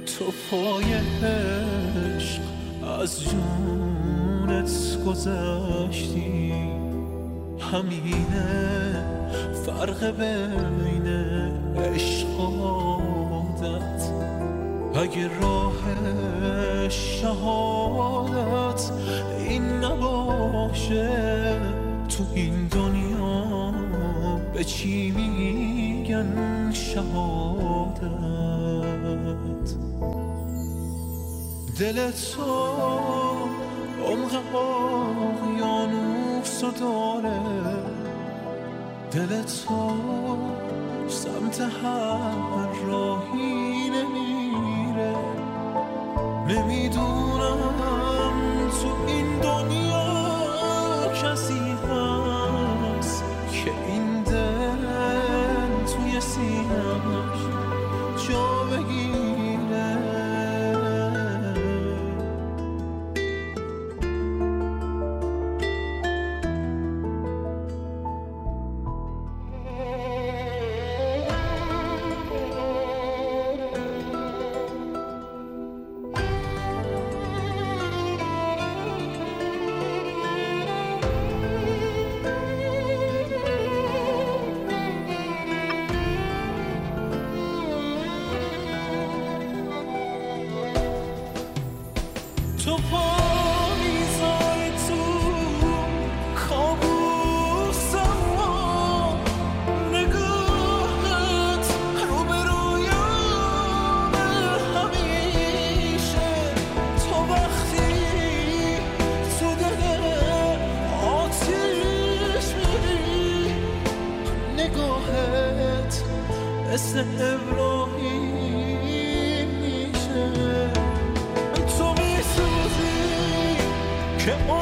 تو پای عشق از جونت گذشتی، همینه فرق بین عشق و عادت. اگه راه شهادت این نباشه، تو این دنیا به چی میگن شهادت؟ دل تو عمق اقیانوس داره، دل تو سمت هر راهی نمیره. نمیدونم تو این دنیا کسی هست که این دل توی سینه‌اش جا بگیره. تو پا میذاری تو کابوسم، نگاهت رو به رویامه همیشه. تو وقتی تو دل آتیش میری، نگاهت مثل ابراهیم میشه. که